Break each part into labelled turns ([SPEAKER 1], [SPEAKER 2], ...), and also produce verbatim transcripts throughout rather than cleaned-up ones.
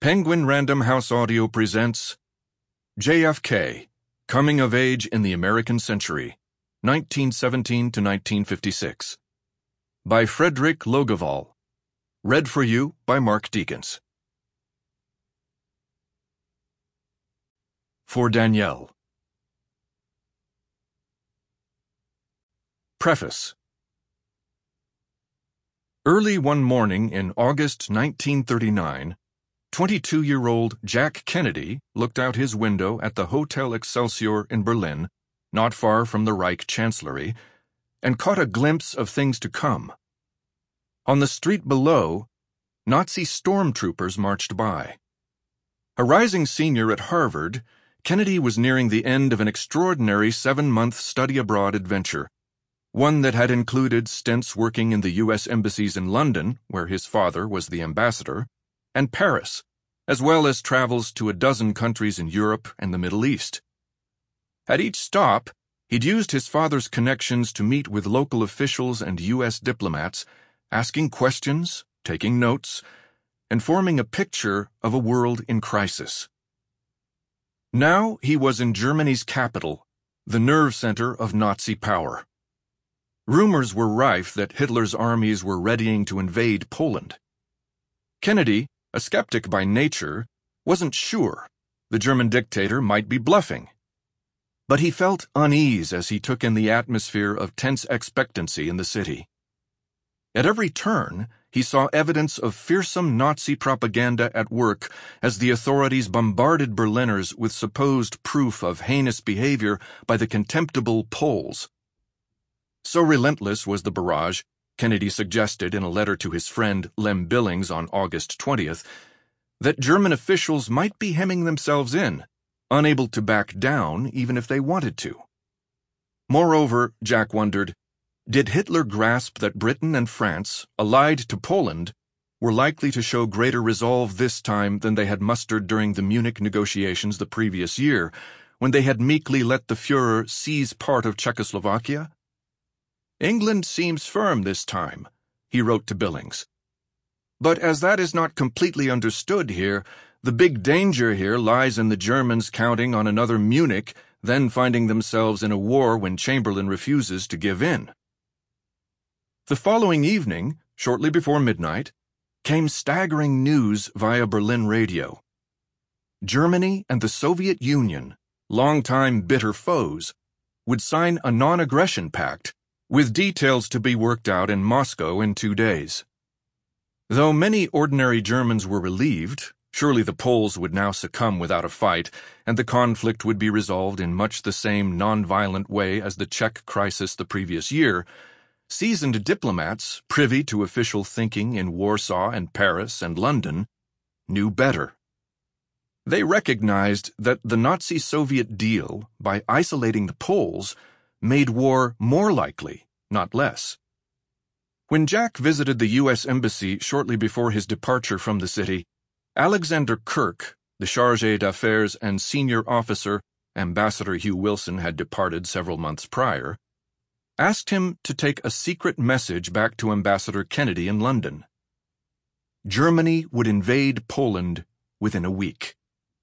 [SPEAKER 1] Penguin Random House Audio presents J F K, Coming of Age in the American Century, nineteen seventeen to nineteen fifty-six, by Frederick Logeval. Read for you by Mark Deakins. For Danielle. Preface. Early one morning in August nineteen thirty-nine, twenty-two-year-old Jack Kennedy looked out his window at the Hotel Excelsior in Berlin, not far from the Reich Chancellery, and caught a glimpse of things to come. On the street below, Nazi stormtroopers marched by. A rising senior at Harvard, Kennedy was nearing the end of an extraordinary seven-month study-abroad adventure, one that had included stints working in the U S embassies in London, where his father was the ambassador, and Paris, as well as travels to a dozen countries in Europe and the Middle East. At each stop, he'd used his father's connections to meet with local officials and U S diplomats, asking questions, taking notes, and forming a picture of a world in crisis. Now he was in Germany's capital, the nerve center of Nazi power. Rumors were rife that Hitler's armies were readying to invade Poland. Kennedy, a skeptic by nature, wasn't sure the German dictator might be bluffing. But he felt unease as he took in the atmosphere of tense expectancy in the city. At every turn, he saw evidence of fearsome Nazi propaganda at work as the authorities bombarded Berliners with supposed proof of heinous behavior by the contemptible Poles. So relentless was the barrage, Kennedy suggested in a letter to his friend Lem Billings on August twentieth, that German officials might be hemming themselves in, unable to back down even if they wanted to. Moreover, Jack wondered, did Hitler grasp that Britain and France, allied to Poland, were likely to show greater resolve this time than they had mustered during the Munich negotiations the previous year, when they had meekly let the Führer seize part of Czechoslovakia? England seems firm this time, he wrote to Billings. But as that is not completely understood here, the big danger here lies in the Germans counting on another Munich, then finding themselves in a war when Chamberlain refuses to give in. The following evening, shortly before midnight, came staggering news via Berlin radio. Germany and the Soviet Union, longtime bitter foes, would sign a non-aggression pact, with details to be worked out in Moscow in two days. Though many ordinary Germans were relieved, surely the Poles would now succumb without a fight, and the conflict would be resolved in much the same non-violent way as the Czech crisis the previous year, seasoned diplomats, privy to official thinking in Warsaw and Paris and London, knew better. They recognized that the Nazi-Soviet deal, by isolating the Poles, made war more likely, not less. When Jack visited the U S embassy shortly before his departure from the city, Alexander Kirk, the chargé d'affaires and senior officer, Ambassador Hugh Wilson had departed several months prior, asked him to take a secret message back to Ambassador Kennedy in London. Germany would invade Poland within a week.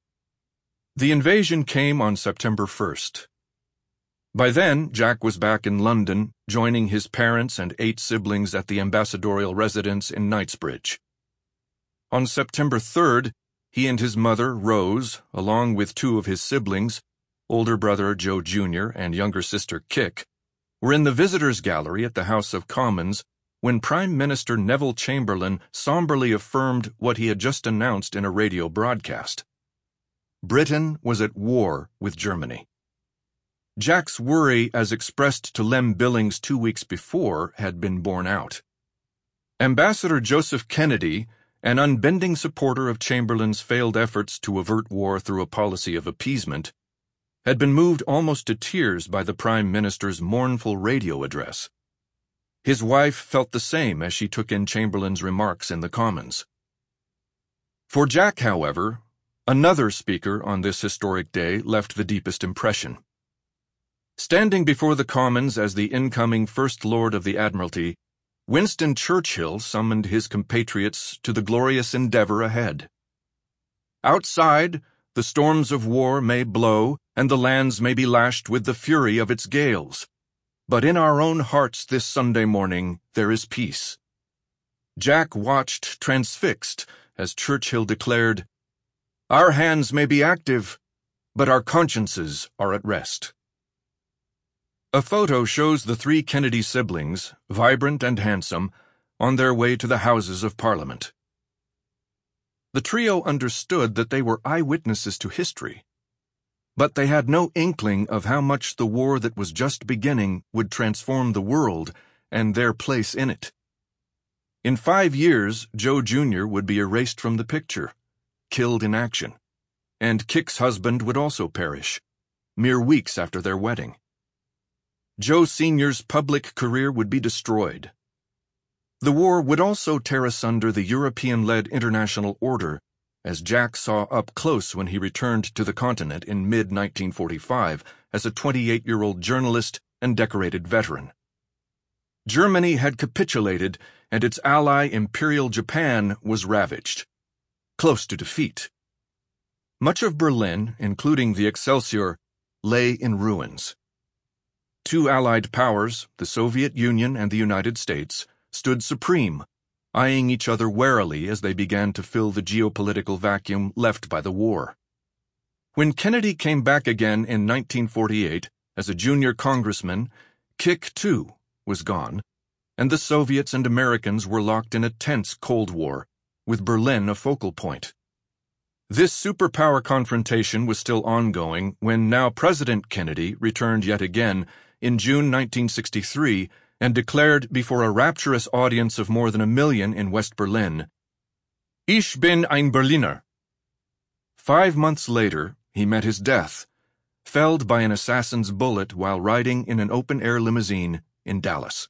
[SPEAKER 1] The invasion came on September first. By then, Jack was back in London, joining his parents and eight siblings at the ambassadorial residence in Knightsbridge. On September third, he and his mother, Rose, along with two of his siblings, older brother Joe Junior and younger sister Kick, were in the visitors' gallery at the House of Commons when Prime Minister Neville Chamberlain somberly affirmed what he had just announced in a radio broadcast. Britain was at war with Germany. Jack's worry, as expressed to Lem Billings two weeks before, had been borne out. Ambassador Joseph Kennedy, an unbending supporter of Chamberlain's failed efforts to avert war through a policy of appeasement, had been moved almost to tears by the Prime Minister's mournful radio address. His wife felt the same as she took in Chamberlain's remarks in the Commons. For Jack, however, another speaker on this historic day left the deepest impression. Standing before the Commons as the incoming First Lord of the Admiralty, Winston Churchill summoned his compatriots to the glorious endeavor ahead. Outside, the storms of war may blow, and the lands may be lashed with the fury of its gales. But in our own hearts this Sunday morning there is peace. Jack watched transfixed as Churchill declared, "Our hands may be active, but our consciences are at rest." A photo shows the three Kennedy siblings, vibrant and handsome, on their way to the Houses of Parliament. The trio understood that they were eyewitnesses to history, but they had no inkling of how much the war that was just beginning would transform the world and their place in it. In five years, Joe Junior would be erased from the picture, killed in action, and Kik's husband would also perish, mere weeks after their wedding. Joe Senior's public career would be destroyed. The war would also tear asunder the European-led international order, as Jack saw up close when he returned to the continent in mid nineteen forty-five as a twenty-eight-year-old journalist and decorated veteran. Germany had capitulated, and its ally Imperial Japan was ravaged, close to defeat. Much of Berlin, including the Excelsior, lay in ruins. Two Allied powers, the Soviet Union and the United States, stood supreme, eyeing each other warily as they began to fill the geopolitical vacuum left by the war. When Kennedy came back again in nineteen forty-eight as a junior congressman, Kik, too, was gone, and the Soviets and Americans were locked in a tense Cold War, with Berlin a focal point. This superpower confrontation was still ongoing when now President Kennedy returned yet again in June nineteen sixty-three and declared before a rapturous audience of more than a million in West Berlin, "Ich bin ein Berliner." Five months later, he met his death, felled by an assassin's bullet while riding in an open-air limousine in Dallas.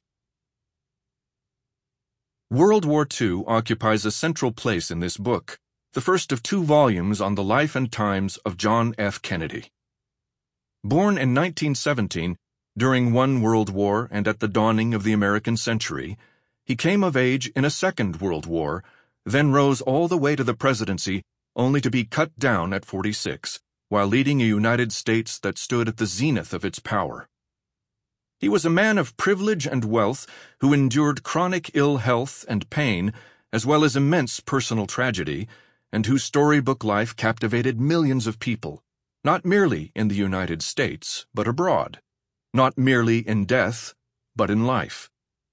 [SPEAKER 1] World War Two occupies a central place in this book, the first of two volumes on the life and times of John F. Kennedy. Born in nineteen seventeen, during one World War and at the dawning of the American century, he came of age in a Second World War, then rose all the way to the presidency, only to be cut down at forty-six, while leading a United States that stood at the zenith of its power. He was a man of privilege and wealth who endured chronic ill health and pain, as well as immense personal tragedy, and whose storybook life captivated millions of people, not merely in the United States, but abroad, not merely in death, but in life.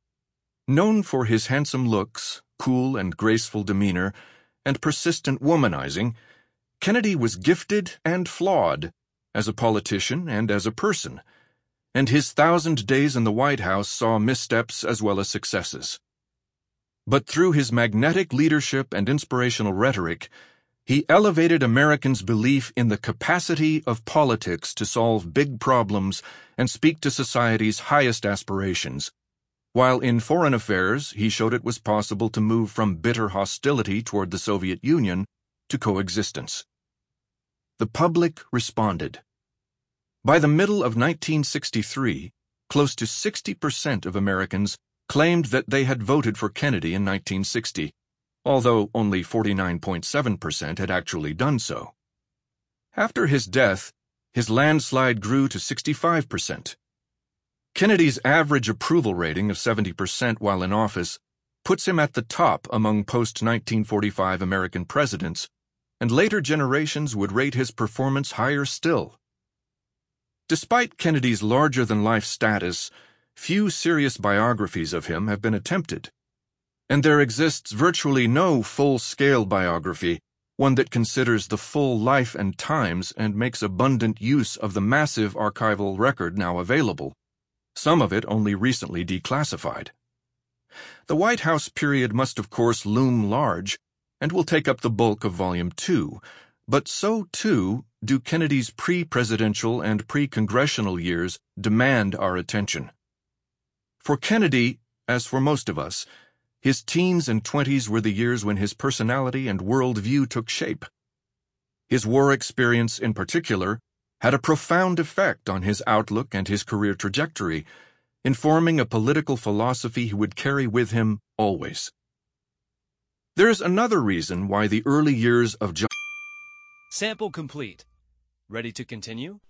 [SPEAKER 1] Known for his handsome looks, cool and graceful demeanor, and persistent womanizing, Kennedy was gifted and flawed, as a politician and as a person, and his thousand days in the White House saw missteps as well as successes. But through his magnetic leadership and inspirational rhetoric, he elevated Americans' belief in the capacity of politics to solve big problems and speak to society's highest aspirations, while in foreign affairs he showed it was possible to move from bitter hostility toward the Soviet Union to coexistence. The public responded. By the middle of nineteen sixty-three, close to sixty percent of Americans claimed that they had voted for Kennedy in nineteen sixty, although only forty-nine point seven percent had actually done so. After his death, his landslide grew to sixty-five percent. Kennedy's average approval rating of seventy percent while in office puts him at the top among post nineteen forty-five American presidents, and later generations would rate his performance higher still. Despite Kennedy's larger-than-life status, few serious biographies of him have been attempted, and there exists virtually no full-scale biography, one that considers the full life and times and makes abundant use of the massive archival record now available, some of it only recently declassified. The White House period must of course loom large, and will take up the bulk of Volume two, but so, too, do Kennedy's pre-presidential and pre-congressional years demand our attention. For Kennedy, as for most of us, his teens and twenties were the years when his personality and worldview took shape. His war experience, in particular, had a profound effect on his outlook and his career trajectory, informing a political philosophy he would carry with him always. There's another reason why the early years of John
[SPEAKER 2] Sample complete. Ready to continue?